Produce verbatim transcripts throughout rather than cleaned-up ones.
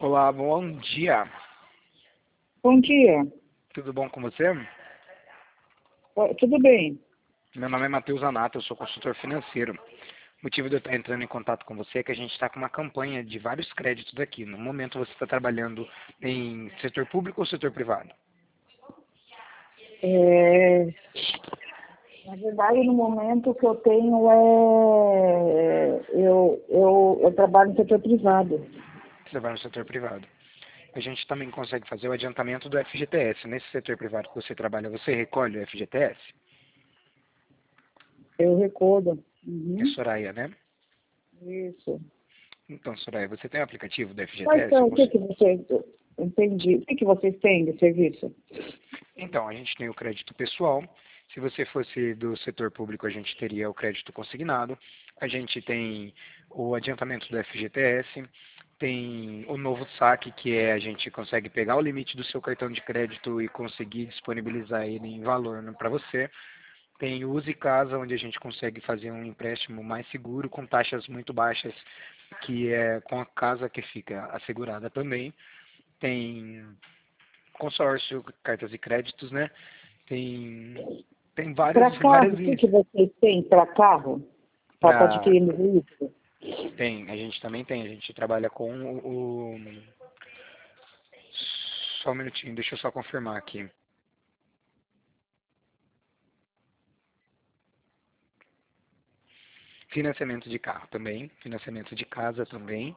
Olá, bom dia. Bom dia. Tudo bom com você? Ó, tudo bem? Meu nome é Matheus Anato, eu sou consultor financeiro. O motivo de eu estar entrando em contato com você é que a gente está com uma campanha de vários créditos aqui. No momento você está trabalhando em setor público ou setor privado? É, na verdade, no momento o que eu tenho é... Eu, eu, eu trabalho no setor privado. Você trabalha no setor privado. A gente também consegue fazer o adiantamento do F G T S. Nesse setor privado que você trabalha, você recolhe o F G T S? Eu recordo. É Uhum. Soraya, né? Isso. Então, Soraya, você tem o aplicativo do Quais F G T S? são, Eu o que cons- que vocês... Entendi. O que que vocês têm de serviço? Então, a gente tem o crédito pessoal. Se você fosse do setor público, a gente teria o crédito consignado. A gente tem o adiantamento do F G T S. Tem o novo saque, que é a gente consegue pegar o limite do seu cartão de crédito e conseguir disponibilizar ele em valor para você. Tem o Use Casa, onde a gente consegue fazer um empréstimo mais seguro, com taxas muito baixas, que é com a casa que fica assegurada também. Tem consórcio, cartas de créditos, né? Tem, tem várias, Para carro, várias o que linhas. que vocês têm para carro? Para estar Pra, adquirindo veículo? tem, a gente também tem, a gente trabalha com o, o... Só um minutinho, deixa eu só confirmar aqui. Financiamento de carro também, financiamento de casa também.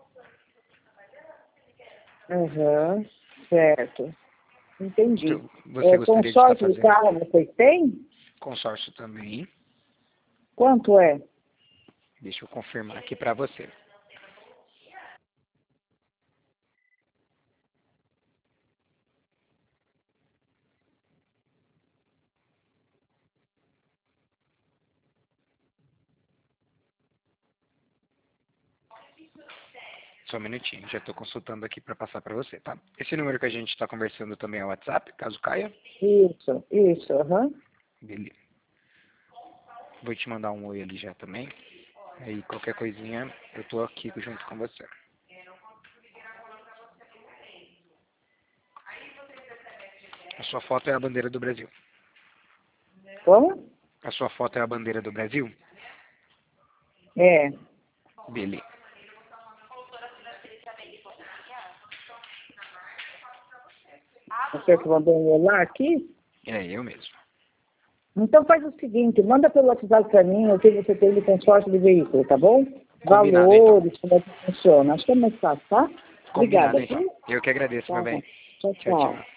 Aham, certo. Entendi. Então, você É, gostaria de estar consórcio de fazendo carro vocês têm? consórcio também. Quanto é? Deixa eu confirmar aqui para você. Só um minutinho, já estou consultando aqui para passar para você, tá? Esse número que a gente está conversando também é o WhatsApp, caso caia. Isso, isso, aham. Beleza. Vou te mandar um oi ali já também. Aí qualquer coisinha, eu tô aqui junto com você. A sua foto é a bandeira do Brasil. Como? A sua foto é a bandeira do Brasil? É. Beleza. Você que mandou um olá aqui? É eu mesmo. Então faz o seguinte, manda pelo WhatsApp para mim o que você tem de consórcio de veículo, tá bom? Combinado então. Valores, como é que funciona. Acho que é mais fácil, tá? Combinado Obrigada, então. viu? Eu que agradeço, meu Tá, bem. tchau, Tchau, tchau. tchau.